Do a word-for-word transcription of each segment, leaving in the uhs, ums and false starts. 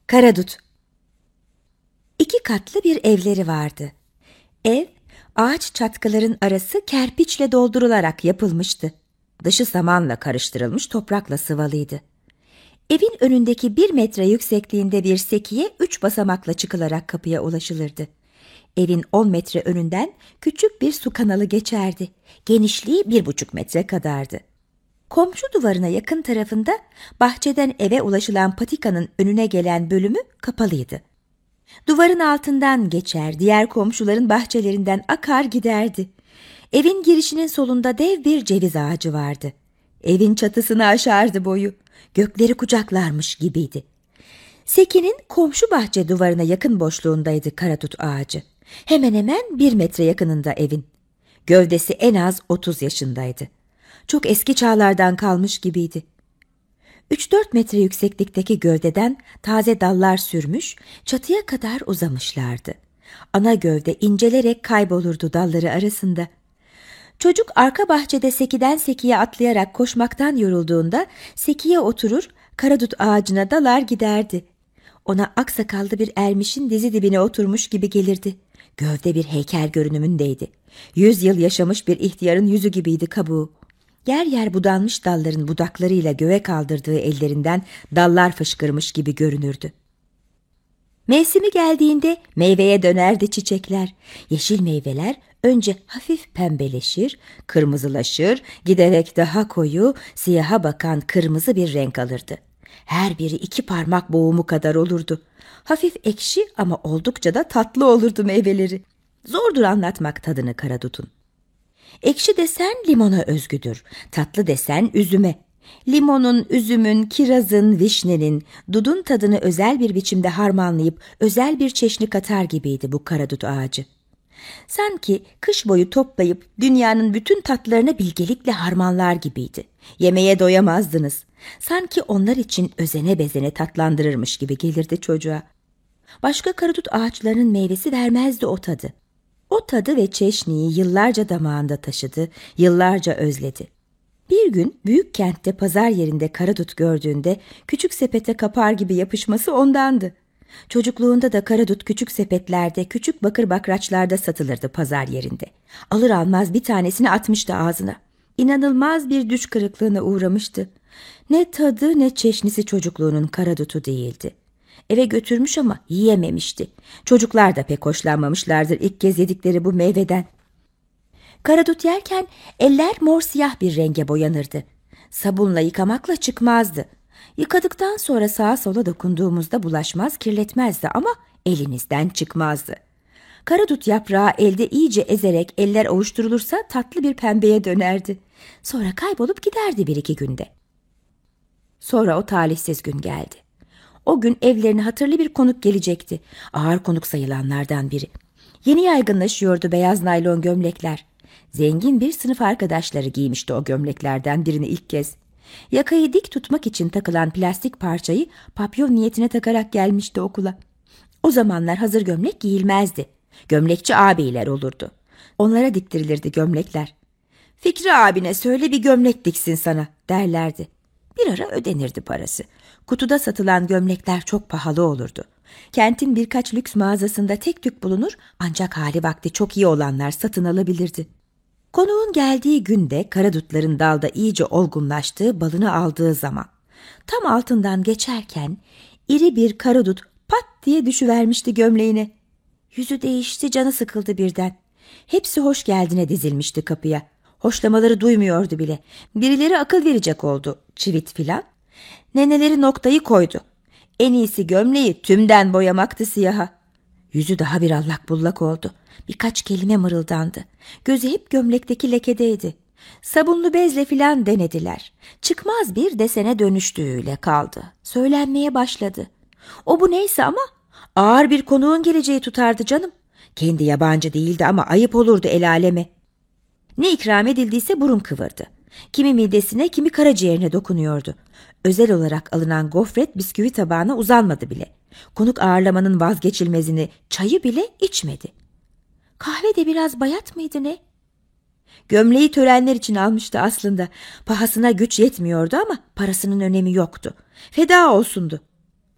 Karadut. İki katlı bir evleri vardı. Ev, ağaç çatkıların arası kerpiçle doldurularak yapılmıştı. Dışı samanla karıştırılmış toprakla sıvalıydı. Evin önündeki bir metre yüksekliğinde bir sekiye üç basamakla çıkılarak kapıya ulaşılırdı. Evin on metre önünden küçük bir su kanalı geçerdi. Genişliği bir buçuk metre kadardı. Komşu duvarına yakın tarafında bahçeden eve ulaşılan patikanın önüne gelen bölümü kapalıydı. Duvarın altından geçer, diğer komşuların bahçelerinden akar giderdi. Evin girişinin solunda dev bir ceviz ağacı vardı. Evin çatısını aşardı boyu. Gökleri kucaklarmış gibiydi. Sekinin komşu bahçe duvarına yakın boşluğundaydı karadut ağacı. Hemen hemen bir metre yakınında evin. Gövdesi en az otuz yaşındaydı. Çok eski çağlardan kalmış gibiydi. Üç dört metre yükseklikteki gövdeden taze dallar sürmüş, çatıya kadar uzamışlardı. Ana gövde incelerek kaybolurdu dalları arasında. Çocuk arka bahçede sekiden sekiye atlayarak koşmaktan yorulduğunda sekiye oturur, karadut ağacına dalar giderdi. Ona aksakallı bir ermişin dizi dibine oturmuş gibi gelirdi. Gövde bir heykel görünümündeydi. Yüz yıl yaşamış bir ihtiyarın yüzü gibiydi kabuğu. Yer yer budanmış dalların budaklarıyla göğe kaldırdığı ellerinden dallar fışkırmış gibi görünürdü. Mevsimi geldiğinde meyveye dönerdi çiçekler. Yeşil meyveler önce hafif pembeleşir, kırmızılaşır, giderek daha koyu, siyaha bakan kırmızı bir renk alırdı. Her biri iki parmak boğumu kadar olurdu. Hafif ekşi ama oldukça da tatlı olurdu meyveleri. Zordur anlatmak tadını karadutun. Ekşi desen limona özgüdür, tatlı desen üzüme. Limonun, üzümün, kirazın, vişnenin, dudun tadını özel bir biçimde harmanlayıp özel bir çeşni katar gibiydi bu karadut ağacı. Sanki kış boyu toplayıp dünyanın bütün tatlarını bilgelikle harmanlar gibiydi. Yemeye doyamazdınız. Sanki onlar için özene bezene tatlandırırmış gibi gelirdi çocuğa. Başka karadut ağaçlarının meyvesi vermezdi o tadı. O tadı ve çeşniyi yıllarca damağında taşıdı, yıllarca özledi. Bir gün büyük kentte pazar yerinde karadut gördüğünde küçük sepete kapar gibi yapışması ondandı. Çocukluğunda da karadut küçük sepetlerde, küçük bakır bakraçlarda satılırdı pazar yerinde. Alır almaz bir tanesini atmıştı ağzına. İnanılmaz bir düş kırıklığına uğramıştı. Ne tadı ne çeşnisi çocukluğunun karadutu değildi. Eve götürmüş ama yiyememişti. Çocuklar da pek hoşlanmamışlardır ilk kez yedikleri bu meyveden. Karadut yerken eller mor siyah bir renge boyanırdı. Sabunla yıkamakla çıkmazdı. Yıkadıktan sonra sağa sola dokunduğumuzda bulaşmaz, kirletmezdi ama elinizden çıkmazdı. Karadut yaprağı elde iyice ezerek eller ovuşturulursa tatlı bir pembeye dönerdi. Sonra kaybolup giderdi bir iki günde. Sonra o talihsiz gün geldi. O gün evlerine hatırlı bir konuk gelecekti. Ağır konuk sayılanlardan biri. Yeni yaygınlaşıyordu beyaz naylon gömlekler. Zengin bir sınıf arkadaşları giymişti o gömleklerden birini ilk kez. Yakayı dik tutmak için takılan plastik parçayı papyon niyetine takarak gelmişti okula. O zamanlar hazır gömlek giyilmezdi. Gömlekçi ağabeyler olurdu. Onlara diktirilirdi gömlekler. "Fikri abine söyle bir gömlek diksin sana," derlerdi. Bir ara ödenirdi parası. Kutuda satılan gömlekler çok pahalı olurdu. Kentin birkaç lüks mağazasında tek tük bulunur ancak hali vakti çok iyi olanlar satın alabilirdi. Konuğun geldiği günde karadutların dalda iyice olgunlaştığı, balını aldığı zaman. Tam altından geçerken iri bir karadut pat diye düşüvermişti gömleğine. Yüzü değişti, canı sıkıldı birden. Hepsi hoş geldine dizilmişti kapıya. Hoşlamaları duymuyordu bile. Birileri akıl verecek oldu, çivit filan. Neneleri noktayı koydu. En iyisi gömleği tümden boyamaktı siyaha. Yüzü daha bir allak bullak oldu. Birkaç kelime mırıldandı. Gözü hep gömlekteki lekedeydi. Sabunlu bezle filan denediler. Çıkmaz bir desene dönüştüğüyle kaldı. Söylenmeye başladı. O bu neyse ama ağır bir konuğun geleceği tutardı canım. Kendi yabancı değildi ama ayıp olurdu el aleme. Ne ikram edildiyse burun kıvırdı. Kimi midesine, kimi karaciğerine dokunuyordu. Özel olarak alınan gofret bisküvi tabağına uzanmadı bile. Konuk ağırlamanın vazgeçilmezini, çayı bile içmedi. Kahve de biraz bayat mıydı ne? Gömleği törenler için almıştı aslında. Pahasına güç yetmiyordu ama parasının önemi yoktu. Feda olsundu.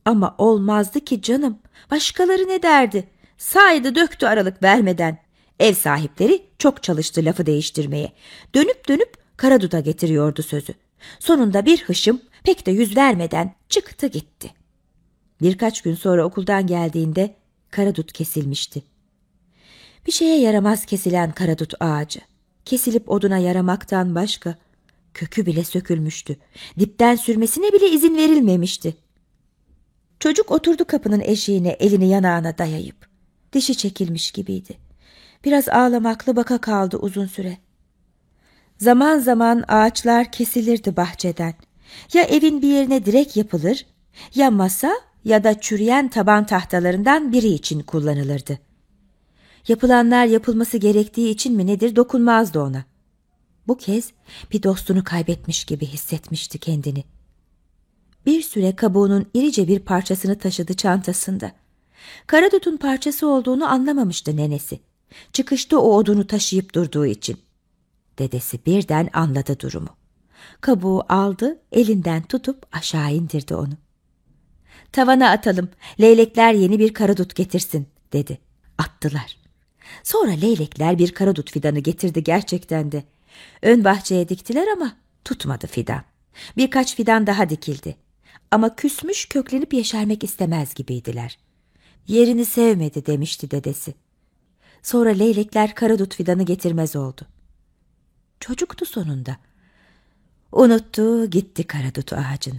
Ama olmazdı ki canım. Başkaları ne derdi? Saydı döktü aralık vermeden. Ev sahipleri çok çalıştı lafı değiştirmeye. Dönüp dönüp Karadut'a getiriyordu sözü. Sonunda bir hışım pek de yüz vermeden çıktı gitti. Birkaç gün sonra okuldan geldiğinde karadut kesilmişti. Bir şeye yaramaz kesilen karadut ağacı. Kesilip oduna yaramaktan başka kökü bile sökülmüştü. Dipten sürmesine bile izin verilmemişti. Çocuk oturdu kapının eşiğine elini yanağına dayayıp. Dişi çekilmiş gibiydi. Biraz ağlamaklı baka kaldı uzun süre. Zaman zaman ağaçlar kesilirdi bahçeden. Ya evin bir yerine direk yapılır, ya masa ya da çürüyen taban tahtalarından biri için kullanılırdı. Yapılanlar yapılması gerektiği için mi nedir dokunmazdı ona. Bu kez bir dostunu kaybetmiş gibi hissetmişti kendini. Bir süre kabuğunun irice bir parçasını taşıdı çantasında. Karadut'un parçası olduğunu anlamamıştı nenesi. Çıkışta o odunu taşıyıp durduğu için. Dedesi birden anladı durumu. Kabuğu aldı, elinden tutup aşağı indirdi onu. "Tavana atalım, leylekler yeni bir karadut getirsin," dedi. Attılar. Sonra leylekler bir karadut fidanı getirdi gerçekten de. Ön bahçeye diktiler ama tutmadı fidan. Birkaç fidan daha dikildi. Ama küsmüş, köklenip yeşermek istemez gibiydiler. Yerini sevmedi demişti dedesi. Sonra leylekler karadut fidanı getirmez oldu. Çocuktu sonunda. Unuttu gitti karadut ağacını.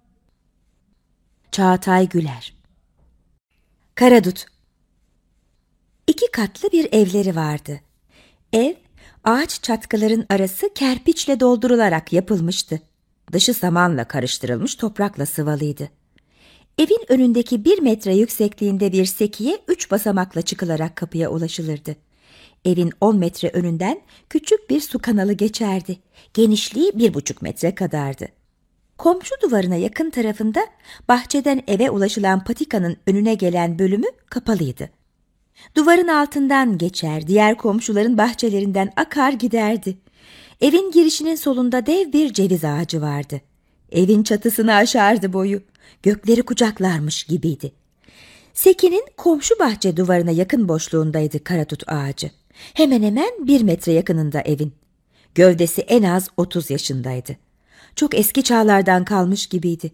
Çağatay Güler. Karadut. İki katlı bir evleri vardı. Ev, ağaç çatkıların arası kerpiçle doldurularak yapılmıştı. Dışı samanla karıştırılmış toprakla sıvalıydı. Evin önündeki bir metre yüksekliğinde bir sekiye üç basamakla çıkılarak kapıya ulaşılırdı. Evin on metre önünden küçük bir su kanalı geçerdi. Genişliği bir buçuk metre kadardı. Komşu duvarına yakın tarafında bahçeden eve ulaşılan patikanın önüne gelen bölümü kapalıydı. Duvarın altından geçer, diğer komşuların bahçelerinden akar giderdi. Evin girişinin solunda dev bir ceviz ağacı vardı. Evin çatısını aşardı boyu. Gökleri kucaklarmış gibiydi. Sekinin komşu bahçe duvarına yakın boşluğundaydı karadut ağacı. Hemen hemen bir metre yakınında evin. Gövdesi en az otuz yaşındaydı. Çok eski çağlardan kalmış gibiydi.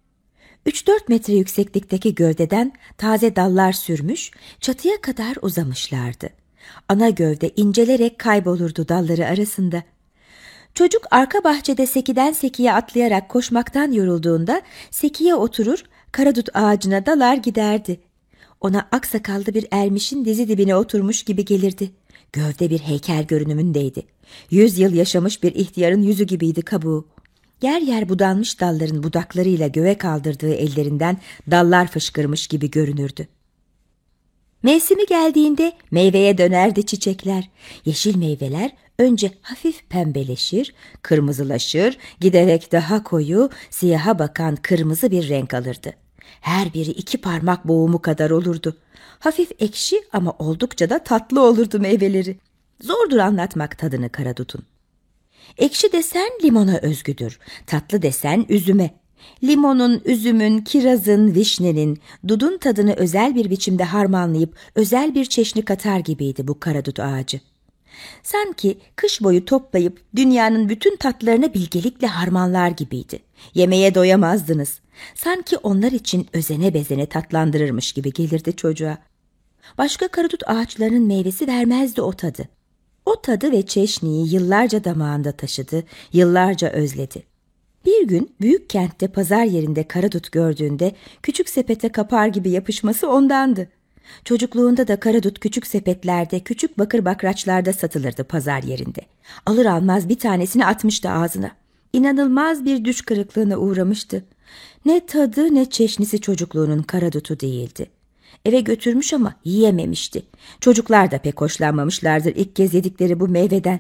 Üç dört metre yükseklikteki gövdeden taze dallar sürmüş, çatıya kadar uzamışlardı. Ana gövde incelerek kaybolurdu dalları arasında. Çocuk arka bahçede sekiden sekiye atlayarak koşmaktan yorulduğunda sekiye oturur, karadut ağacına dalar giderdi. Ona aksakallı bir ermişin dizi dibine oturmuş gibi gelirdi. Gövde bir heykel görünümündeydi. Yüz yıl yaşamış bir ihtiyarın yüzü gibiydi kabuğu. Yer yer budanmış dalların budaklarıyla göğe kaldırdığı ellerinden dallar fışkırmış gibi görünürdü. Mevsimi geldiğinde meyveye dönerdi çiçekler. Yeşil meyveler önce hafif pembeleşir, kırmızılaşır, giderek daha koyu, siyaha bakan kırmızı bir renk alırdı. Her biri iki parmak boğumu kadar olurdu. Hafif ekşi ama oldukça da tatlı olurdu meyveleri. Zordur anlatmak tadını karadutun. Ekşi desen limona özgüdür, tatlı desen üzüme. Limonun, üzümün, kirazın, vişnenin, dudun tadını özel bir biçimde harmanlayıp özel bir çeşni katar gibiydi bu karadut ağacı. Sanki kış boyu toplayıp dünyanın bütün tatlarını bilgelikle harmanlar gibiydi. Yemeye doyamazdınız. Sanki onlar için özene bezene tatlandırırmış gibi gelirdi çocuğa. Başka karadut ağaçlarının meyvesi vermezdi o tadı. O tadı ve çeşniyi yıllarca damağında taşıdı, yıllarca özledi. Bir gün büyük kentte pazar yerinde karadut gördüğünde küçük sepete kapar gibi yapışması ondandı. Çocukluğunda da karadut küçük sepetlerde, küçük bakır bakraçlarda satılırdı pazar yerinde. Alır almaz bir tanesini atmıştı ağzına. İnanılmaz bir düş kırıklığına uğramıştı. Ne tadı ne çeşnisi çocukluğunun karadutu değildi. Eve götürmüş ama yiyememişti. Çocuklar da pek hoşlanmamışlardır ilk kez yedikleri bu meyveden.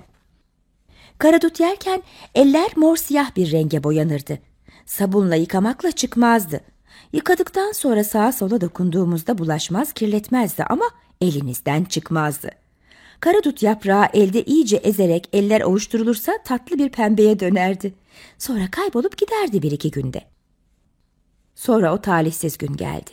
Karadut yerken eller mor siyah bir renge boyanırdı. Sabunla yıkamakla çıkmazdı. Yıkadıktan sonra sağa sola dokunduğumuzda bulaşmaz, kirletmezdi ama elinizden çıkmazdı. Karadut yaprağı elde iyice ezerek eller ovuşturulursa tatlı bir pembeye dönerdi. Sonra kaybolup giderdi bir iki günde. Sonra o talihsiz gün geldi.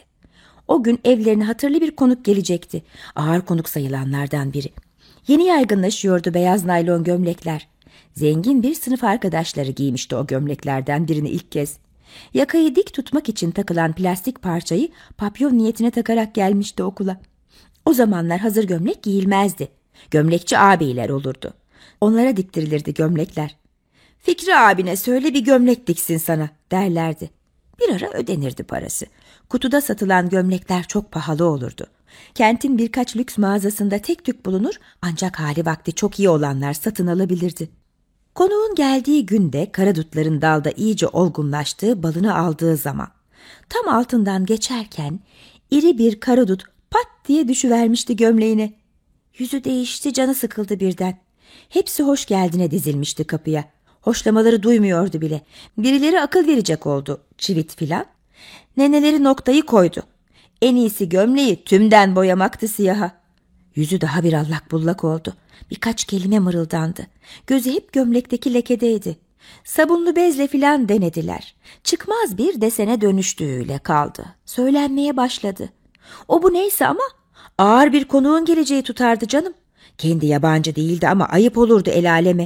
O gün evlerine hatırlı bir konuk gelecekti. Ağır konuk sayılanlardan biri. Yeni yaygınlaşıyordu beyaz naylon gömlekler. Zengin bir sınıf arkadaşları giymişti o gömleklerden birini ilk kez. Yakayı dik tutmak için takılan plastik parçayı papyon niyetine takarak gelmişti okula. O zamanlar hazır gömlek giyilmezdi. Gömlekçi ağabeyler olurdu. Onlara diktirilirdi gömlekler. "Fikri abine söyle bir gömlek diksin sana," derlerdi. Bir ara ödenirdi parası. Kutuda satılan gömlekler çok pahalı olurdu. Kentin birkaç lüks mağazasında tek tük bulunur, ancak hali vakti çok iyi olanlar satın alabilirdi. Konuğun geldiği günde karadutların dalda iyice olgunlaştığı, balını aldığı zaman. Tam altından geçerken iri bir karadut pat diye düşüvermişti gömleğine. Yüzü değişti, canı sıkıldı birden. Hepsi hoş geldine dizilmişti kapıya. Hoşlamaları duymuyordu bile. Birileri akıl verecek oldu, çivit filan. Neneleri noktayı koydu. En iyisi gömleği tümden boyamaktı siyaha. Yüzü daha bir allak bullak oldu. Birkaç kelime mırıldandı. Gözü hep gömlekteki lekedeydi. Sabunlu bezle filan denediler. Çıkmaz bir desene dönüştüğüyle kaldı. Söylenmeye başladı. O bu neyse ama ağır bir konuğun geleceği tutardı canım. Kendi yabancı değildi ama ayıp olurdu el aleme.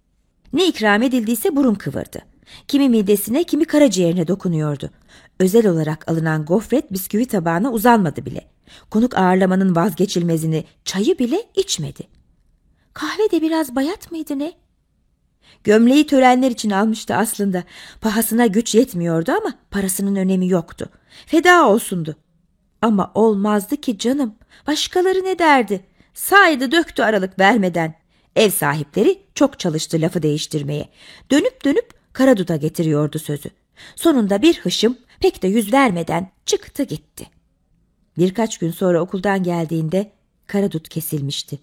Ne ikram edildiyse burun kıvırdı. Kimi midesine, kimi karaciğerine dokunuyordu. Özel olarak alınan gofret bisküvi tabağına uzanmadı bile. Konuk ağırlamanın vazgeçilmezini, çayı bile içmedi. Kahve de biraz bayat mıydı ne? Gömleği törenler için almıştı aslında. Pahasına güç yetmiyordu ama parasının önemi yoktu. Feda olsundu. Ama olmazdı ki canım. Başkaları ne derdi? Saydı döktü aralık vermeden. Ev sahipleri çok çalıştı lafı değiştirmeye. Dönüp dönüp karadut'a getiriyordu sözü. Sonunda bir hışım pek de yüz vermeden çıktı gitti. Birkaç gün sonra okuldan geldiğinde karadut kesilmişti.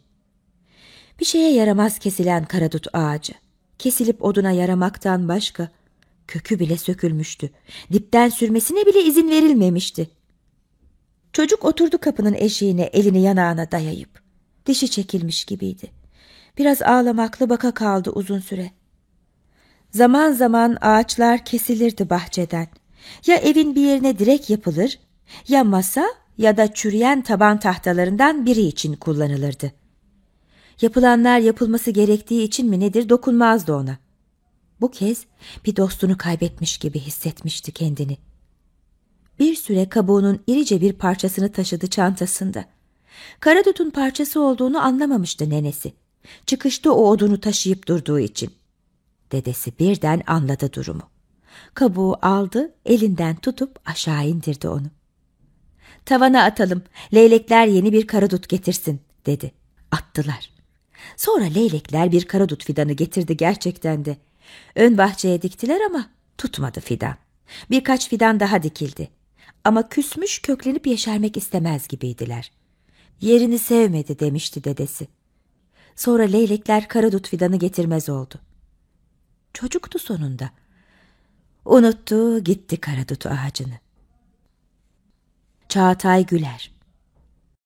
Bir şeye yaramaz kesilen karadut ağacı. Kesilip oduna yaramaktan başka. Kökü bile sökülmüştü. Dipten sürmesine bile izin verilmemişti. Çocuk oturdu kapının eşiğine, elini yanağına dayayıp. Dişi çekilmiş gibiydi. Biraz ağlamaklı baka kaldı uzun süre. Zaman zaman ağaçlar kesilirdi bahçeden. Ya evin bir yerine direk yapılır, ya masa ya da çürüyen taban tahtalarından biri için kullanılırdı. Yapılanlar yapılması gerektiği için mi nedir dokunmazdı ona. Bu kez bir dostunu kaybetmiş gibi hissetmişti kendini. Bir süre kabuğunun irice bir parçasını taşıdı çantasında. Karadut'un parçası olduğunu anlamamıştı nenesi. Çıkışta o odunu taşıyıp durduğu için. Dedesi birden anladı durumu. Kabuğu aldı, elinden tutup aşağı indirdi onu. "Tavana atalım, leylekler yeni bir karadut getirsin," dedi. Attılar. Sonra leylekler bir karadut fidanı getirdi gerçekten de. Ön bahçeye diktiler ama tutmadı fidan. Birkaç fidan daha dikildi. Ama küsmüş, köklenip yeşermek istemez gibiydiler. Yerini sevmedi demişti dedesi. Sonra leylekler karadut fidanı getirmez oldu. Çocuktu sonunda. Unuttu gitti karadut ağacını. Çağatay Güler.